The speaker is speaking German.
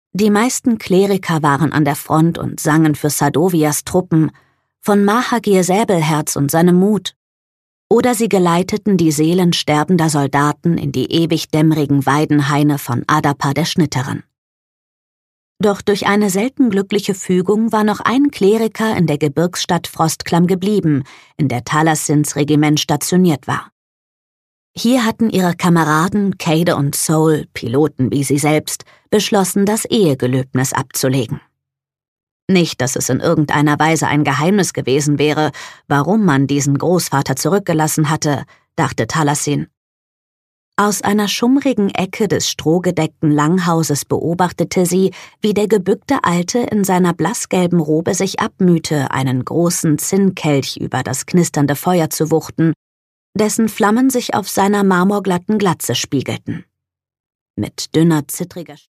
Die meisten Kleriker waren an der Front und sangen für Sadovias Truppen, von Mahagir Säbelherz und seinem Mut. Oder sie geleiteten die Seelen sterbender Soldaten in die ewig dämmerigen Weidenhaine von Adapa der Schnitterin. Doch durch eine selten glückliche Fügung war noch ein Kleriker in der Gebirgsstadt Frostklamm geblieben, in der Thalassins Regiment stationiert war. Hier hatten ihre Kameraden Cade und Soul, Piloten wie sie selbst, beschlossen, das Ehegelöbnis abzulegen. Nicht, dass es in irgendeiner Weise ein Geheimnis gewesen wäre, warum man diesen Großvater zurückgelassen hatte, dachte Thalassin. Aus einer schummrigen Ecke des strohgedeckten Langhauses beobachtete sie, wie der gebückte Alte in seiner blassgelben Robe sich abmühte, einen großen Zinnkelch über das knisternde Feuer zu wuchten, dessen Flammen sich auf seiner marmorglatten Glatze spiegelten. Mit dünner, zittriger